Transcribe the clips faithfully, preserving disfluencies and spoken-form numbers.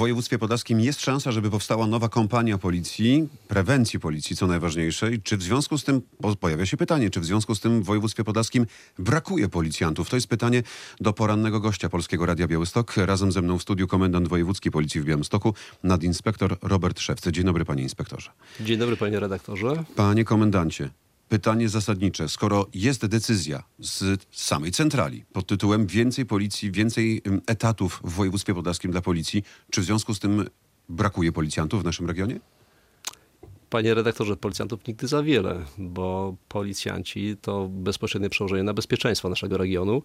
województwie podlaskim jest szansa, żeby powstała nowa kompania policji, prewencji policji, co najważniejsze. I czy w związku z tym, bo pojawia się pytanie, czy w związku z tym w województwie podlaskim brakuje policjantów? To jest pytanie do porannego gościa Polskiego Radia Białystok. Razem ze mną w studiu komendant wojewódzki Policji w Białymstoku, nadinspektor Robert Szewcy. Dzień dobry, panie inspektorze. Dzień dobry, panie redaktorze. Panie komendancie, pytanie zasadnicze. Skoro jest decyzja z samej centrali pod tytułem więcej policji, więcej etatów w województwie podlaskim dla policji, czy w związku z tym brakuje policjantów w naszym regionie? Panie redaktorze, policjantów nigdy za wiele, bo policjanci to bezpośrednie przełożenie na bezpieczeństwo naszego regionu,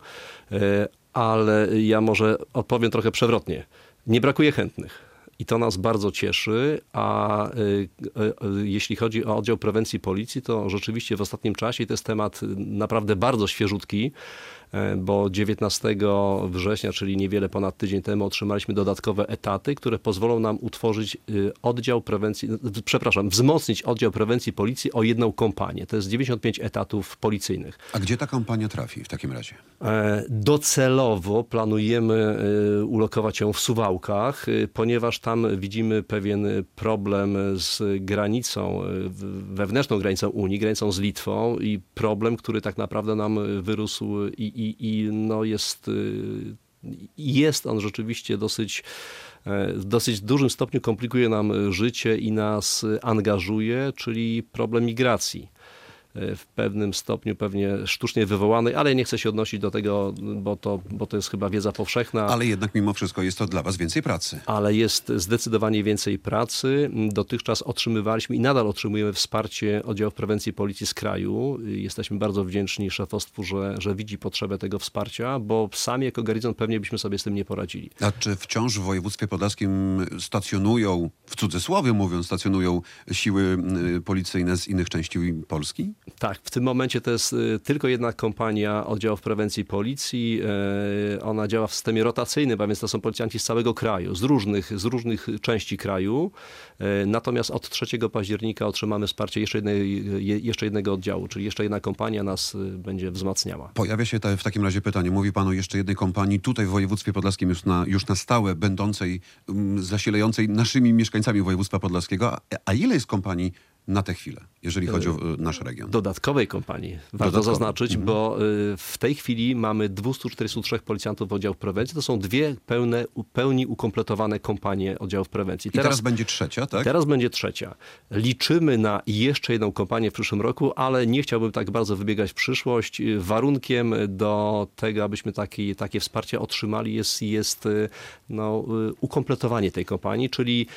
ale ja może odpowiem trochę przewrotnie. Nie brakuje chętnych. I to nas bardzo cieszy, a y, y, y, jeśli chodzi o oddział prewencji policji, to rzeczywiście w ostatnim czasie, i to jest temat naprawdę bardzo świeżutki, bo dziewiętnastego września, czyli niewiele ponad tydzień temu, otrzymaliśmy dodatkowe etaty, które pozwolą nam utworzyć oddział prewencji, przepraszam, wzmocnić oddział prewencji policji o jedną kompanię. To jest dziewięćdziesiąt pięć etatów policyjnych. A gdzie ta kompania trafi w takim razie? Docelowo planujemy ulokować ją w Suwałkach, ponieważ tam widzimy pewien problem z granicą, wewnętrzną granicą Unii, granicą z Litwą i problem, który tak naprawdę nam wyrósł i I, i no jest, jest on rzeczywiście dosyć, w dosyć dużym stopniu komplikuje nam życie i nas angażuje, czyli problem migracji. W pewnym stopniu pewnie sztucznie wywołanej, ale nie chcę się odnosić do tego, bo to, bo to jest chyba wiedza powszechna. Ale jednak mimo wszystko jest to dla was więcej pracy. Ale jest zdecydowanie więcej pracy. Dotychczas otrzymywaliśmy i nadal otrzymujemy wsparcie oddziałów prewencji policji z kraju. Jesteśmy bardzo wdzięczni szefostwu, że, że widzi potrzebę tego wsparcia, bo sami jako garnizon pewnie byśmy sobie z tym nie poradzili. A czy wciąż w województwie podlaskim stacjonują, w cudzysłowie mówiąc, stacjonują siły policyjne z innych części Polski? Tak, w tym momencie to jest tylko jedna kompania oddziałów prewencji policji. Ona działa w systemie rotacyjnym, a więc to są policjanci z całego kraju, z różnych, z różnych części kraju. Natomiast od trzeciego października otrzymamy wsparcie jeszcze, jednej, jeszcze jednego oddziału, czyli jeszcze jedna kompania nas będzie wzmacniała. Pojawia się w takim razie pytanie. Mówi pan o jeszcze jednej kompanii tutaj w województwie podlaskim już na, już na stałe, będącej, zasilającej naszymi mieszkańcami województwa podlaskiego. A, a ile jest kompanii na tę chwilę, jeżeli chodzi o nasz region? Dodatkowej kompanii, warto Dodatkowej. zaznaczyć, Mhm. bo w tej chwili mamy dwieście czterdzieści trzy policjantów oddziałów prewencji. To są dwie pełne, pełni ukompletowane kompanie oddziałów prewencji. Teraz, I teraz będzie trzecia, tak? Teraz będzie trzecia. Liczymy na jeszcze jedną kompanię w przyszłym roku, ale nie chciałbym tak bardzo wybiegać w przyszłość. Warunkiem do tego, abyśmy taki, takie wsparcie otrzymali, jest, jest no, ukompletowanie tej kompanii, czyli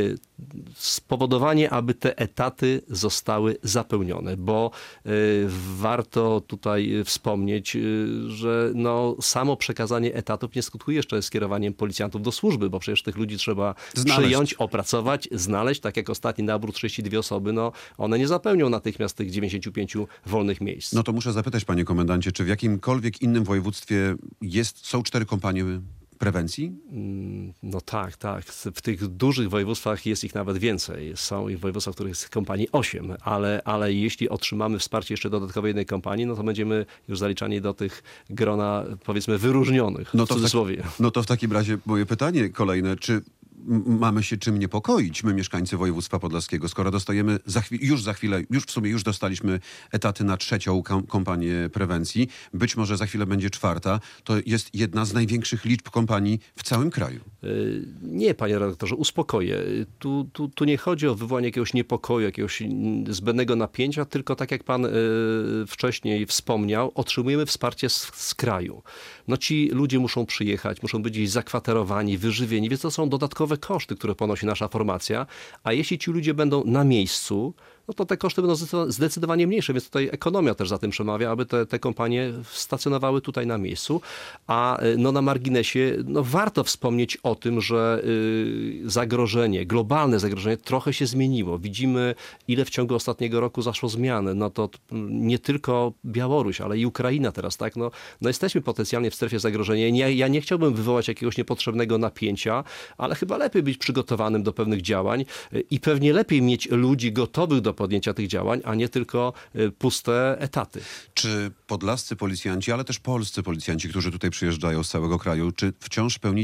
spowodowanie, aby te etaty zostały zapełnione, bo y, warto tutaj wspomnieć, y, że no, samo przekazanie etatów nie skutkuje jeszcze skierowaniem policjantów do służby, bo przecież tych ludzi trzeba znaleźć, przyjąć, opracować, znaleźć, tak jak ostatni nabór trzydzieści dwie osoby, no one nie zapełnią natychmiast tych dziewięćdziesięciu pięciu wolnych miejsc. No to muszę zapytać, panie komendancie, czy w jakimkolwiek innym województwie jest, są cztery kompanie prewencji? No tak, tak. W tych dużych województwach jest ich nawet więcej. Są i w województwach, w których jest kompanii osiem, ale, ale jeśli otrzymamy wsparcie jeszcze dodatkowej jednej kompanii, no to będziemy już zaliczani do tych grona, powiedzmy, wyróżnionych, no w to cudzysłowie. W taki, no to w takim razie moje pytanie kolejne, czy mamy się czym niepokoić, my mieszkańcy województwa podlaskiego, skoro dostajemy za chwil, już za chwilę, już w sumie już dostaliśmy etaty na trzecią kampanię prewencji, być może za chwilę będzie czwarta, to jest jedna z największych liczb kompanii w całym kraju. Nie, panie redaktorze, uspokoję. Tu, tu, tu nie chodzi o wywołanie jakiegoś niepokoju, jakiegoś zbędnego napięcia, tylko tak jak pan wcześniej wspomniał, otrzymujemy wsparcie z, z kraju. No ci ludzie muszą przyjechać, muszą być gdzieś zakwaterowani, wyżywieni, więc to są dodatkowe koszty, które ponosi nasza formacja, a jeśli ci ludzie będą na miejscu, no to te koszty będą zdecydowanie mniejsze, więc tutaj ekonomia też za tym przemawia, aby te, te kompanie stacjonowały tutaj na miejscu. A no na marginesie no warto wspomnieć o tym, że y, zagrożenie, globalne zagrożenie trochę się zmieniło. Widzimy, ile w ciągu ostatniego roku zaszło zmiany. No to nie tylko Białoruś, ale i Ukraina teraz, tak? No, no jesteśmy potencjalnie w strefie zagrożenia. Ja, ja nie chciałbym wywołać jakiegoś niepotrzebnego napięcia, ale chyba lepiej być przygotowanym do pewnych działań i pewnie lepiej mieć ludzi gotowych do podjęcia tych działań, a nie tylko puste etaty. Czy podlascy policjanci, ale też polscy policjanci, którzy tutaj przyjeżdżają z całego kraju, czy wciąż pełnicie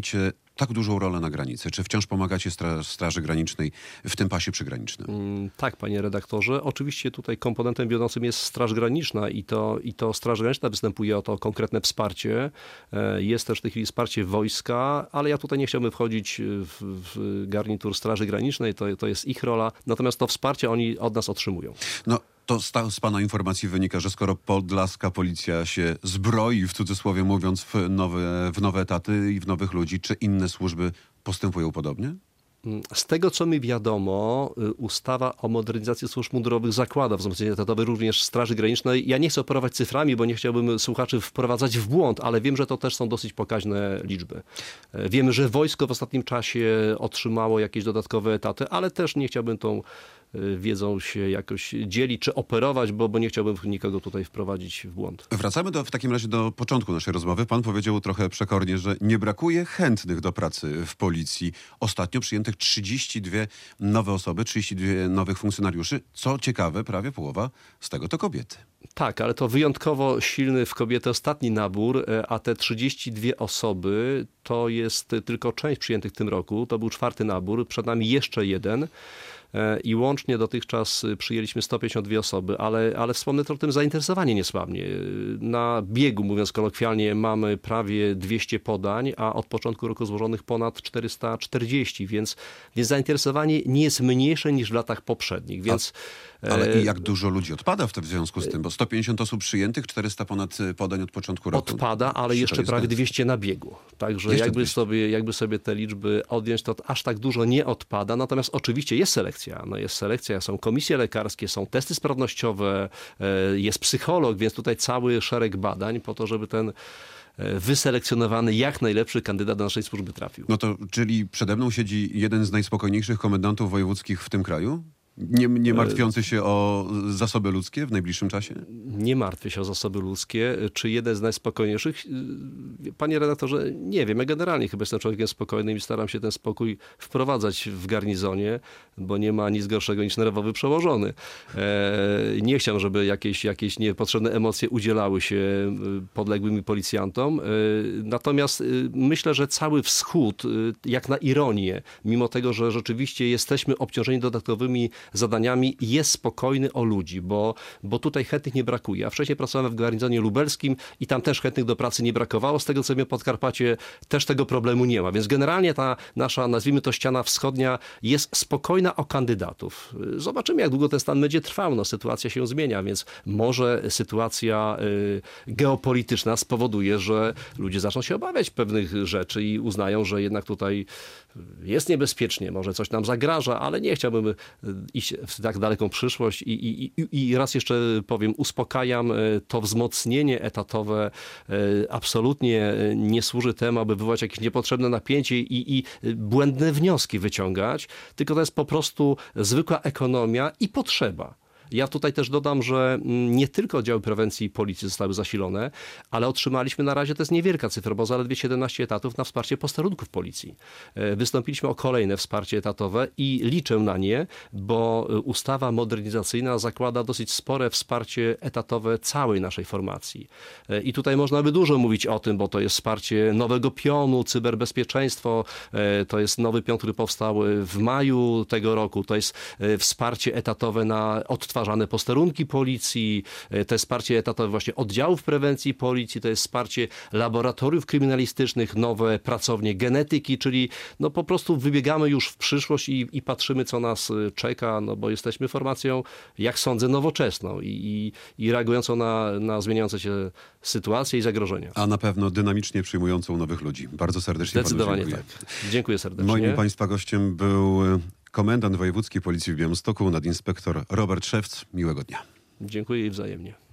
tak dużą rolę na granicy? Czy wciąż pomagacie stra- Straży Granicznej w tym pasie przygranicznym? Mm, Tak, panie redaktorze. Oczywiście tutaj komponentem wiodącym jest Straż Graniczna i to, i to Straż Graniczna występuje o to konkretne wsparcie. E, Jest też w tej chwili wsparcie wojska, ale ja tutaj nie chciałbym wchodzić w, w garnitur Straży Granicznej, to, to jest ich rola, natomiast to wsparcie oni od nas otrzymują. No, to sta- z pana informacji wynika, że skoro podlaska policja się zbroi, w cudzysłowie mówiąc, w nowe, w nowe etaty i w nowych ludzi, czy inne służby postępują podobnie? Z tego, co mi wiadomo, y, ustawa o modernizacji służb mundurowych zakłada wzmocnienie etatowe również Straży Granicznej. Ja nie chcę operować cyframi, bo nie chciałbym słuchaczy wprowadzać w błąd, ale wiem, że to też są dosyć pokaźne liczby. E, Wiemy, że wojsko w ostatnim czasie otrzymało jakieś dodatkowe etaty, ale też nie chciałbym tą y, wiedzą się jakoś dzielić czy operować, bo, bo nie chciałbym nikogo tutaj wprowadzić w błąd. Wracamy do, w takim razie do początku naszej rozmowy. Pan powiedział trochę przekornie, że nie brakuje chętnych do pracy w policji. Ostatnio przyjętych trzydzieści dwie nowe osoby, trzydzieści dwie nowych funkcjonariuszy. Co ciekawe, prawie połowa z tego to kobiety. Tak, ale to wyjątkowo silny w kobiety ostatni nabór, e, a te trzydzieści dwie osoby to jest tylko część przyjętych w tym roku. To był czwarty nabór, przed nami jeszcze jeden. E, I łącznie dotychczas przyjęliśmy sto pięćdziesiąt dwie osoby, ale, ale wspomnę to o tym zainteresowanie niesłabnie. Na biegu, mówiąc kolokwialnie, mamy prawie dwieście podań, a od początku roku złożonych ponad czterysta czterdzieści, więc, więc zainteresowanie nie jest mniejsze niż w latach poprzednich. Więc, Ale i jak dużo ludzi odpada w tym w związku z tym? Bo sto pięćdziesiąt osób przyjętych, czterysta ponad podań od początku roku. Odpada, ale Czy jeszcze to jest prawie tak? dwieście na biegu. Także Jeszcze jakby dwieście. sobie, jakby sobie te liczby odjąć, to aż tak dużo nie odpada. Natomiast oczywiście jest selekcja. No jest selekcja, są komisje lekarskie, są testy sprawnościowe, e, jest psycholog, więc tutaj cały szereg badań po to, żeby ten e, wyselekcjonowany jak najlepszy kandydat do naszej służby trafił. No to, czyli przede mną siedzi jeden z najspokojniejszych komendantów wojewódzkich w tym kraju? Nie, nie martwiący się o zasoby ludzkie w najbliższym czasie? Nie martwię się o zasoby ludzkie. Czy jeden z najspokojniejszych? Panie redaktorze, nie wiem. Ja generalnie chyba jestem człowiekiem spokojnym i staram się ten spokój wprowadzać w garnizonie, bo nie ma nic gorszego niż nerwowy przełożony. E, nie chciałem, żeby jakieś, jakieś niepotrzebne emocje udzielały się podległym mi policjantom. E, natomiast e, myślę, że cały wschód, e, jak na ironię, mimo tego, że rzeczywiście jesteśmy obciążeni dodatkowymi zadaniami, jest spokojny o ludzi, bo, bo tutaj chętnych nie brakuje. A wcześniej pracowałem w garnizonie lubelskim i tam też chętnych do pracy nie brakowało. Z tego, co wiem, Podkarpacie też tego problemu nie ma. Więc generalnie ta nasza, nazwijmy to, ściana wschodnia jest spokojna o kandydatów. Zobaczymy, jak długo ten stan będzie trwał. No, sytuacja się zmienia, więc może sytuacja y, geopolityczna spowoduje, że ludzie zaczną się obawiać pewnych rzeczy i uznają, że jednak tutaj jest niebezpiecznie, może coś nam zagraża, ale nie chciałbym iść w tak daleką przyszłość i, i, i, i raz jeszcze powiem, uspokajam, to wzmocnienie etatowe absolutnie nie służy temu, aby wywołać jakieś niepotrzebne napięcie i, i błędne wnioski wyciągać, tylko to jest po prostu zwykła ekonomia i potrzeba. Ja tutaj też dodam, że nie tylko oddziały prewencji i policji zostały zasilone, ale otrzymaliśmy na razie, to jest niewielka cyfra, bo zaledwie siedemnaście etatów na wsparcie posterunków policji. Wystąpiliśmy o kolejne wsparcie etatowe i liczę na nie, bo ustawa modernizacyjna zakłada dosyć spore wsparcie etatowe całej naszej formacji. I tutaj można by dużo mówić o tym, bo to jest wsparcie nowego pionu, cyberbezpieczeństwo, to jest nowy pion, który powstał w maju tego roku, to jest wsparcie etatowe na odtwarzanie posterunki policji, to jest wsparcie etatowe właśnie oddziałów prewencji policji, to jest wsparcie laboratoriów kryminalistycznych, nowe pracownie genetyki, czyli no po prostu wybiegamy już w przyszłość i, i patrzymy, co nas czeka, no bo jesteśmy formacją, jak sądzę, nowoczesną i, i, i reagującą na, na zmieniające się sytuacje i zagrożenia. A na pewno dynamicznie przyjmującą nowych ludzi. Bardzo serdecznie Zdecydowanie panu dziękuję. tak. Dziękuję serdecznie. Moim państwa gościem był komendant wojewódzkiej policji w Białymstoku, nadinspektor Robert Szewc. Miłego dnia. Dziękuję i wzajemnie.